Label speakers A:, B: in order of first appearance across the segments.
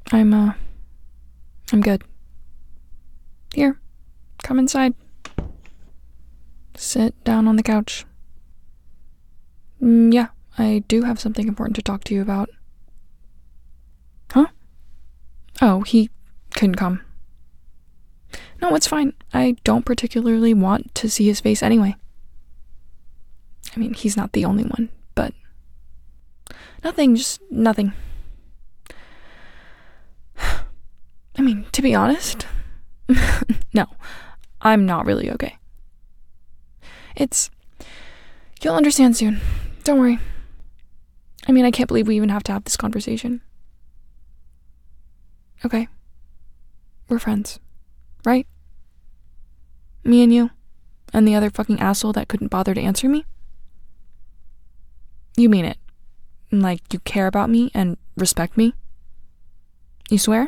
A: I'm good. Here, come inside. Sit down on the couch. Yeah, I do have something important to talk to you about. Huh? Oh, he couldn't come. No, it's fine. I don't particularly want to see his face anyway. I mean, he's not the only one, but nothing, just nothing. I mean, to be honest, no, I'm not really okay. You'll understand soon. Don't worry. I mean, I can't believe we even have to have this conversation. Okay. We're friends, right? Me and you, and the other fucking asshole that couldn't bother to answer me? You mean it? Like, you care about me and respect me? You swear?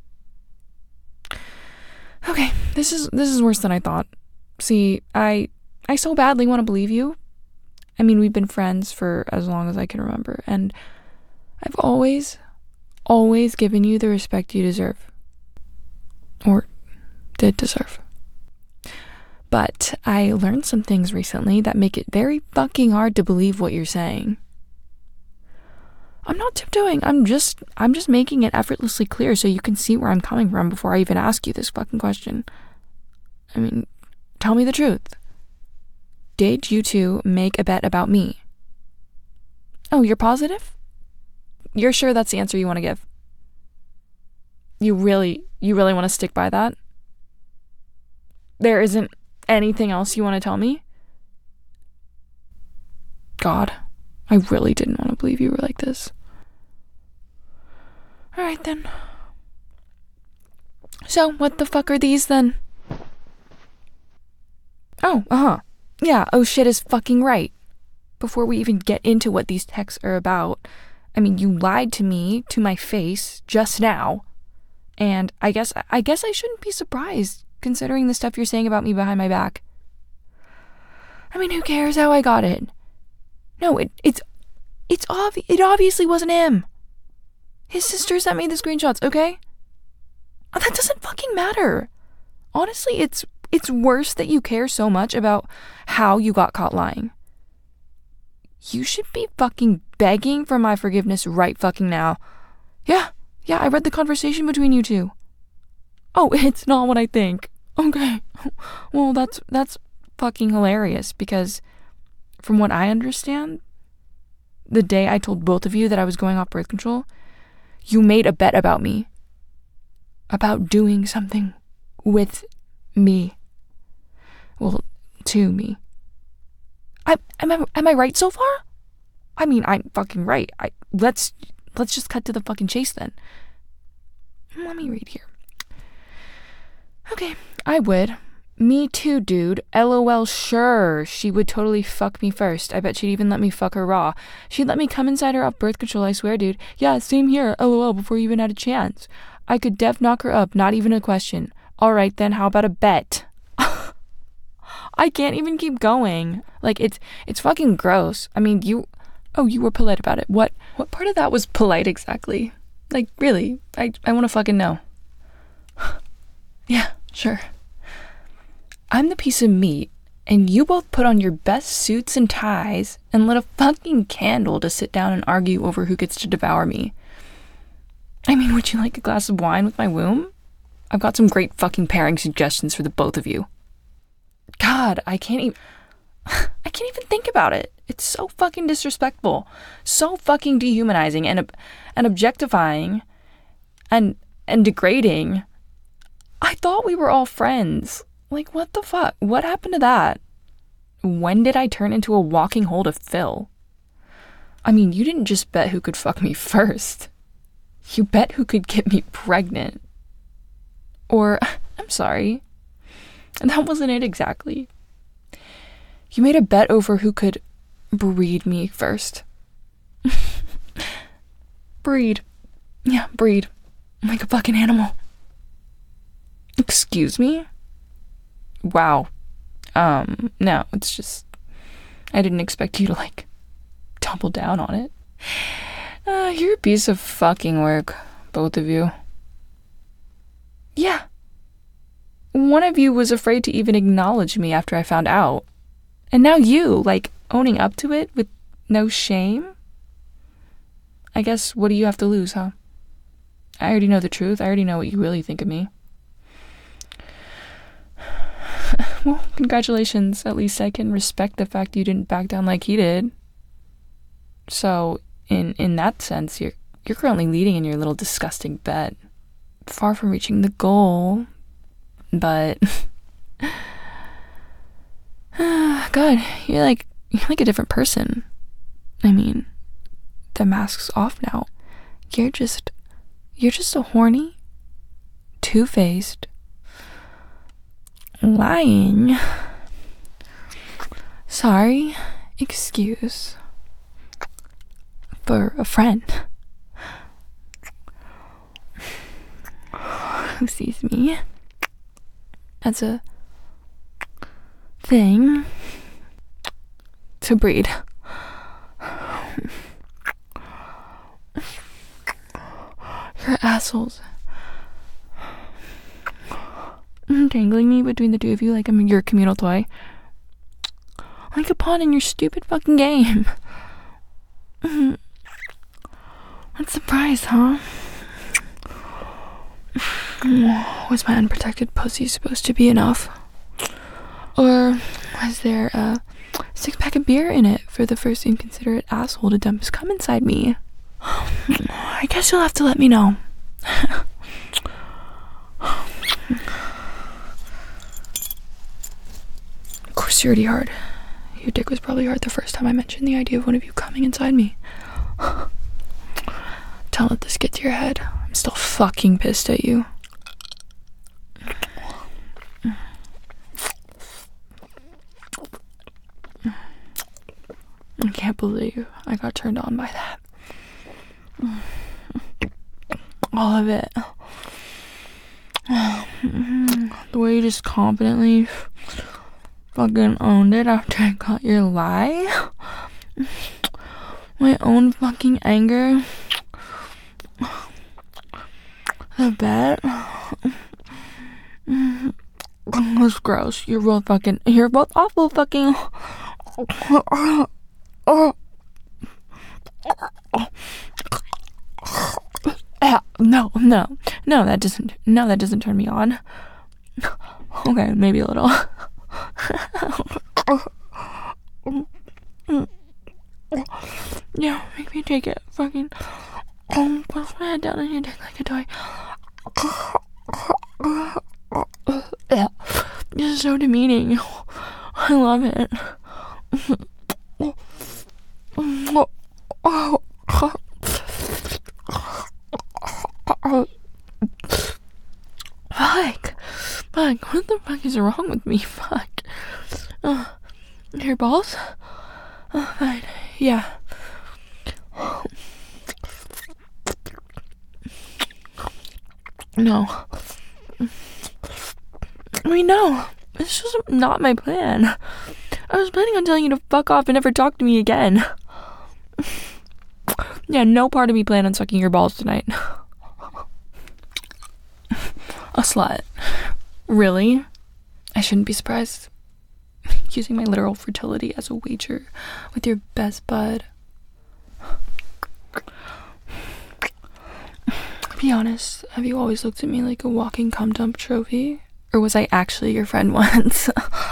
A: Okay, this is worse than I thought. See, I so badly want to believe you. I mean, we've been friends for as long as I can remember, and I've always given you the respect you deserve. Or did deserve. But I learned some things recently that make it very fucking hard to believe what you're saying. I'm not tiptoeing. I'm just making it effortlessly clear so you can see where I'm coming from before I even ask you this fucking question. I mean, tell me the truth. Did you two make a bet about me? Oh, you're positive? You're sure that's the answer you want to give? You really want to stick by that? There isn't anything else you want to tell me? God, I really didn't want to believe you were like this. Alright then. So, what the fuck are these then? Oh, yeah, oh shit is fucking right. Before we even get into what these texts are about, I mean, you lied to me, to my face, just now. And I guess I shouldn't be surprised, considering the stuff you're saying about me behind my back. I mean, who cares how I got it? No, it obviously wasn't him. His sister sent me the screenshots, okay? That doesn't fucking matter. Honestly, it's worse that you care so much about how you got caught lying. You should be fucking begging for my forgiveness right fucking now. Yeah, I read the conversation between you two. Oh, it's not what I think. Okay. Well, that's fucking hilarious because from what I understand, the day I told both of you that I was going off birth control, you made a bet about me. About doing something with me. Well, to me. Am I right so far? I mean, I'm fucking right. Let's just cut to the fucking chase then. Let me read here. Okay, I would. Me too, dude. LOL, sure. She would totally fuck me first. I bet she'd even let me fuck her raw. She'd let me come inside her off birth control, I swear, dude. Yeah, same here. LOL, before you even had a chance. I could def knock her up, not even a question. Alright then, how about a bet? I can't even keep going. Like, it's fucking gross. I mean, you were polite about it. What part of that was polite exactly? Like, really? I want to fucking know. Yeah, sure. I'm the piece of meat, and you both put on your best suits and ties and lit a fucking candle to sit down and argue over who gets to devour me. I mean, would you like a glass of wine with my womb? I've got some great fucking pairing suggestions for the both of you. God, I can't even think about it. It's so fucking disrespectful, so fucking dehumanizing and objectifying and degrading. I thought we were all friends. Like, what the fuck? What happened to that? When did I turn into a walking hole to fill? I mean, you didn't just bet who could fuck me first. You bet who could get me pregnant. Or, I'm sorry, that wasn't it exactly. You made a bet over who could breed me first. Breed. Yeah, breed. Like a fucking animal. Excuse me? Wow. No, it's just, I didn't expect you to, like, double down on it. You're a piece of fucking work, both of you. Yeah. One of you was afraid to even acknowledge me after I found out. And now you, like, owning up to it with no shame? I guess, what do you have to lose, huh? I already know the truth. I already know what you really think of me. Well, congratulations. At least I can respect the fact you didn't back down like he did. So, in that sense, you're currently leading in your little disgusting bet. Far from reaching the goal, but God, you're like a different person. I mean, the mask's off now. You're just a horny, two-faced, lying, sorry excuse for a friend who sees me as a thing to breed. You're assholes. Entangling me between the two of you like I'm your communal toy. Like a pawn in your stupid fucking game. What's the prize, huh? Was my unprotected pussy supposed to be enough? Or was there a 6-pack of beer in it for the first inconsiderate asshole to dump his cum inside me? I guess you'll have to let me know. Of course you're already hard. Your dick was probably hard the first time I mentioned the idea of one of you coming inside me. Don't let this get to your head. I'm still fucking pissed at you. I can't believe I got turned on by that. All of it. The way you just confidently fucking owned it after I got your lie. My own fucking anger. The bet. That's gross. You're both awful fucking. No, that doesn't turn me on. Okay, maybe a little. Yeah, make me take it. Fucking push my head down on your dick like a toy. This is so demeaning. I love it. Fuck, what the fuck is wrong with me? Fuck. Your balls? Fine. Yeah. No. I mean, no. This was not my plan. I was planning on telling you to fuck off and never talk to me again. Yeah, no part of me planned on sucking your balls tonight. A slut. Really? I shouldn't be surprised. Using my literal fertility as a wager with your best bud. Be honest, have you always looked at me like a walking cum dump trophy? Or was I actually your friend once?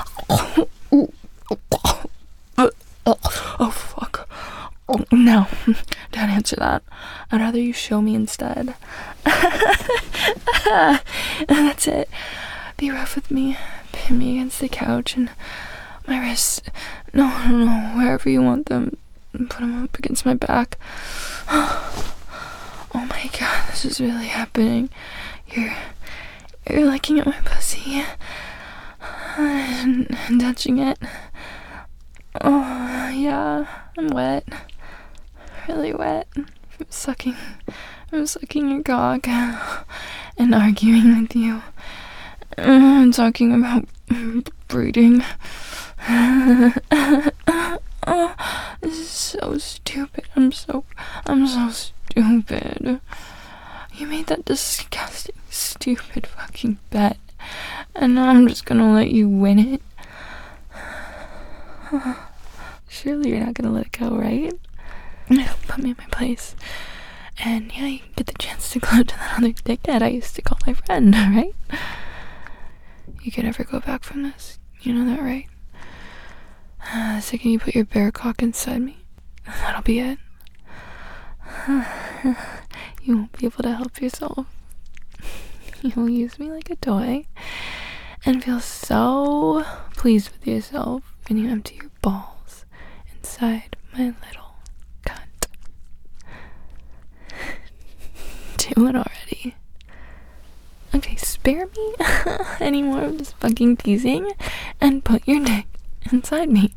A: Oh, fuck. No, don't answer that. I'd rather you show me instead. That's it. Be rough with me. Pin me against the couch and my wrists. No, wherever you want them. Put them up against my back. Oh my god, this is really happening. You're looking at my pussy and touching it. Oh, yeah, I'm wet. Really wet. I'm sucking your cock and arguing with you. I'm talking about breeding. Oh, this is so stupid. I'm so stupid. You made that disgusting stupid fucking bet. And now I'm just gonna let you win it. Surely you're not gonna let it go, right? Put me in my place. And yeah, you can get the chance to go to that other dickhead I used to call my friend, right? You could never go back from this. You know that, right? The second you put your bear cock inside me, that'll be it. You won't be able to help yourself. You'll use me like a toy and feel so pleased with yourself when you empty your balls inside my little cunt. Do it already. Okay, spare me any more of this fucking teasing and put your dick inside me.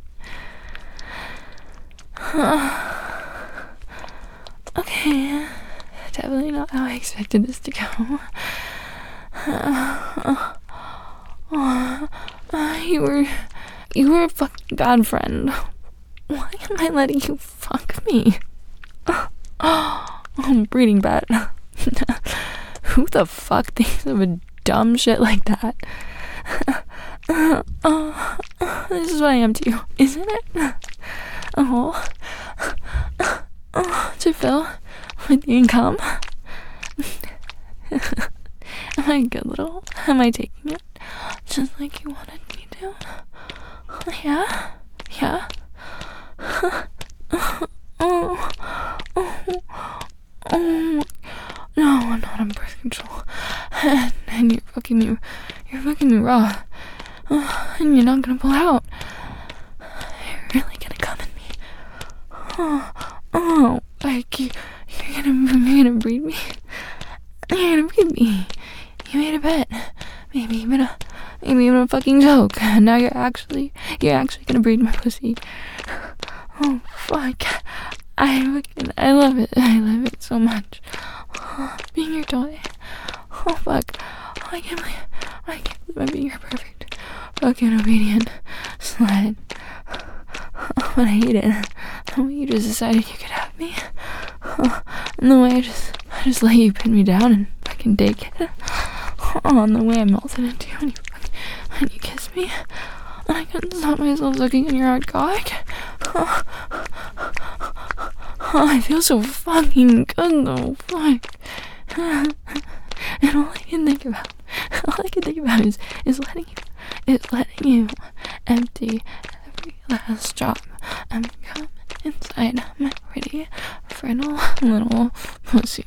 A: Okay, definitely not how I expected this to go. You were a fucking bad friend. Why am I letting you fuck me? Breeding bet. Who the fuck thinks of a dumb shit like that? This is what I am to you, isn't it? To fill with the income. Am I good little? Am I taking it just like you wanted me to? Yeah? Yeah? No, I'm not on birth control. And you're fucking me raw. And you're not gonna pull out. You're really gonna come at me. Like you're gonna breed me. You're gonna breed me. You made a bet. Maybe even a fucking joke. And now you're actually gonna breed my pussy. Oh fuck. I love it. I love it so much. Being your toy. Oh fuck. I can't believe I'm being your perfect fucking obedient slut. But I hate it. The way you just decided you could have me. And the way I just let you pin me down and fucking take it. And the way I melted into you when you kissed me. And I couldn't stop myself looking in your hard cock. I feel so fucking good though. Fuck. And all I can think about is letting you empty every last drop and come inside my pretty fertile little pussy.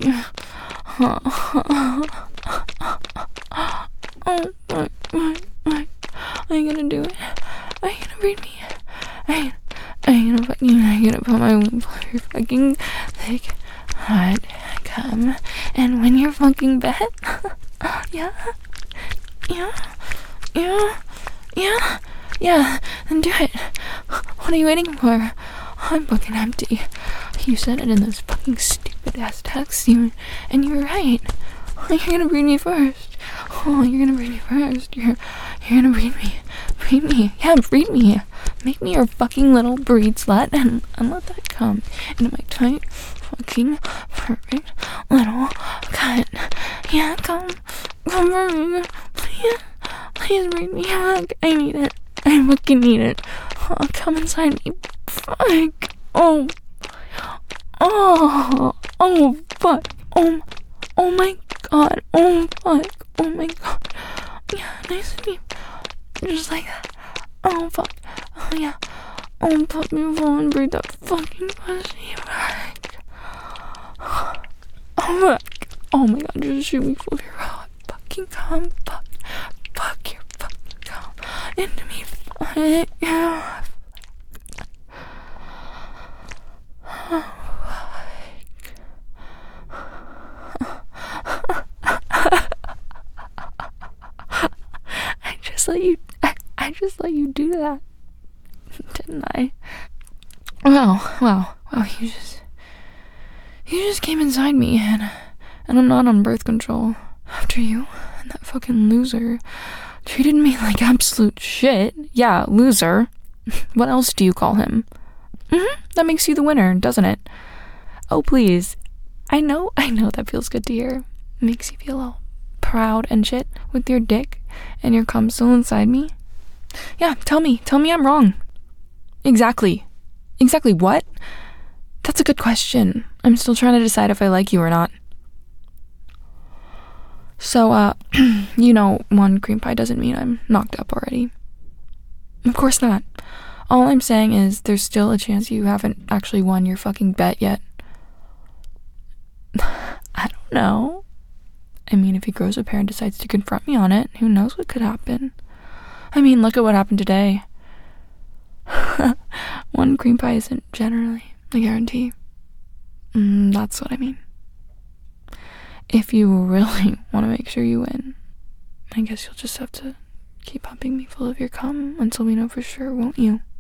A: Oh my. Are you gonna do it? Are you gonna breed me? Are you gonna put my womb for your fucking thick hard cum and win your fucking bet? Yeah, then do it. What are you waiting for? I'm fucking empty. You said it in those fucking stupid ass texts, and you were right. You're gonna breed me first. You're gonna breed me first. You're gonna breed me. Breed me. Yeah, breed me. Make me your fucking little breed slut and let that come into my tight, fucking, perfect little cunt. Yeah, come for me. Please breed me. I need it. I fucking need it. Come inside me. Fuck. Oh, fuck. Oh my god. Oh, fuck. Oh my god. Yeah, nice to meet you. Just like that. Oh, fuck. Oh, yeah. Oh, put me full and breathe that fucking pussy. Oh, fuck. Oh my god, just shoot me full of your hot fucking cum. Fuck your fucking cum into me. Fuck. Yeah. I just let you do that, didn't I? Wow, you just came inside me and I'm not on birth control after you and that fucking loser treated me like absolute shit. Yeah, loser. What else do you call him? That makes you the winner, doesn't it? Oh, please. I know that feels good to hear. Makes you feel all proud and shit with your dick and your cum still inside me? Yeah, tell me I'm wrong. Exactly what? That's a good question. I'm still trying to decide if I like you or not. So, one cream pie doesn't mean I'm knocked up already. Of course not. All I'm saying is there's still a chance you haven't actually won your fucking bet yet. I don't know. I mean, if he grows a pair and decides to confront me on it, who knows what could happen? I mean, look at what happened today. One cream pie isn't generally a guarantee. That's what I mean. If you really want to make sure you win, I guess you'll just have to keep pumping me full of your cum until we know for sure, won't you?